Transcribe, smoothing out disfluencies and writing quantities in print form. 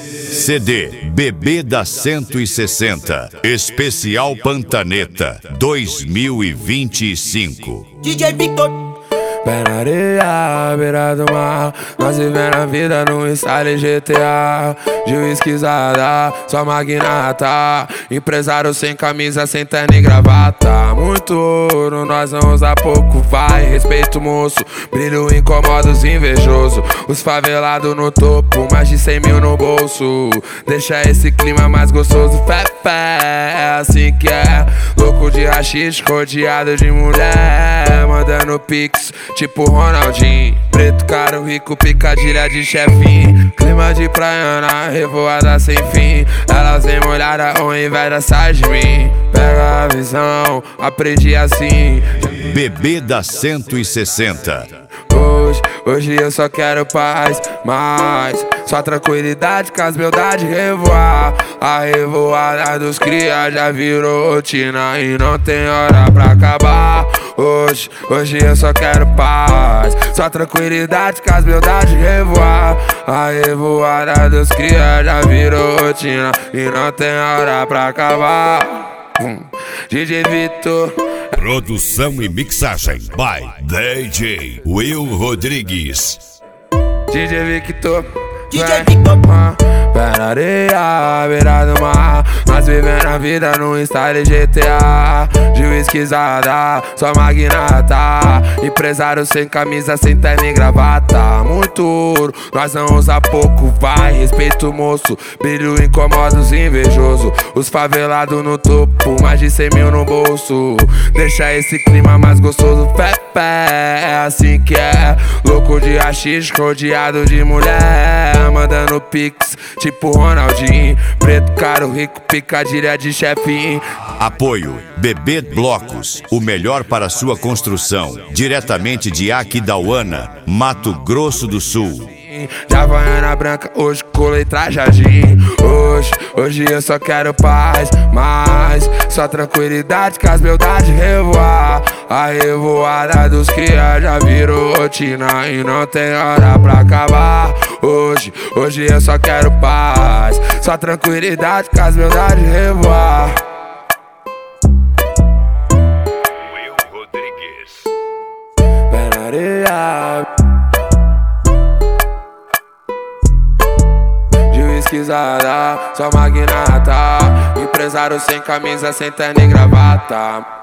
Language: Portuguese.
CD Bebê da 160 Especial Pantaneta 2025. DJ Victor. Pé na areia, beira do mar, nós vivendo a vida no style GTA. Juiz quisada, só magnata, empresário sem camisa, sem terno e gravata. Muito ouro, nós não usa pouco, vai, respeito moço, brilho incomoda os invejosos. Os favelados no topo, mais de 100 mil no bolso, deixa esse clima mais gostoso. Fé, é assim que é, louco de rachixe, rodeado de mulher, mandando pix tipo Ronaldinho, preto caro, rico, picadilha de chefinho. Clima de praiana, revoada sem fim, elas vem molhada ou inveja sai de mim. Pega a visão, aprendi assim. Bebê da 160. Hoje eu só quero paz, mas só tranquilidade com as beldades revoar. A revoada dos cria já virou rotina e não tem hora pra acabar. Hoje eu só quero paz, só tranquilidade com as beldades revoar. A revoada dos cria já virou rotina e não tem hora pra acabar. DJ Victor. Produção e mixagem by DJ Will Rodrigues. DJ Victor. DJ Victor. Pé na areia, beira do mar, nós vivendo a vida no style GTA. Juiz quisada, só magnata, empresário sem camisa, sem terno e gravata. Muito ouro, nós não usa pouco, vai, respeito moço, brilho incomoda os invejosos. Os favelados no topo, mais de 100 mil no bolso, deixa esse clima mais gostoso. Fé, é assim que é, louco de rachixe, rodeado de mulher, mandando pix tipo Ronaldinho, preto caro, rico, picadilha de chefinho. Apoio Bebê Blocos, o melhor para sua construção, diretamente de Aquidauana, Mato Grosso do Sul. Já Havaiana branca, hoje colei trajadinho. Hoje eu só quero paz, mas só tranquilidade com as beldades revoar. A revoada dos cria já virou rotina e não tem hora pra acabar. Hoje eu só quero paz, só tranquilidade com as beldades revoar. Will Rodrigues. Pé na areia, pesquisada, só magnata, empresário sem camisa, sem terno e gravata.